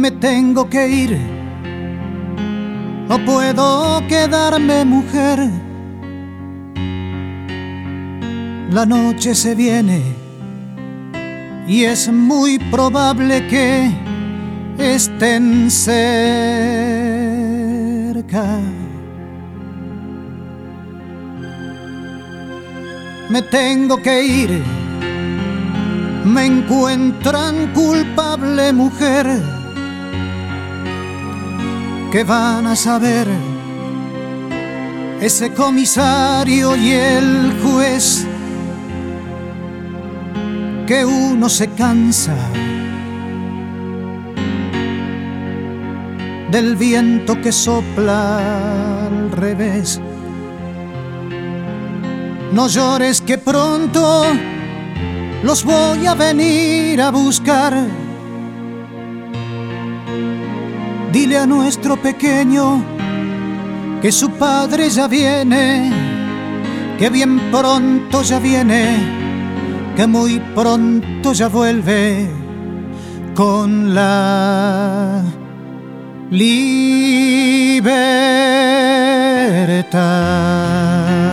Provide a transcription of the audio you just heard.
Me tengo que ir, no puedo quedarme, mujer. La noche se viene y es muy probable que estén cerca. Me tengo que ir, me encuentran culpable, mujer. ¿Qué van a saber ese comisario y el juez? Que uno se cansa del viento que sopla al revés. No llores que pronto los voy a venir a buscar. Dile a nuestro pequeño que su padre ya viene, que bien pronto ya viene, que muy pronto ya vuelve con la libertad.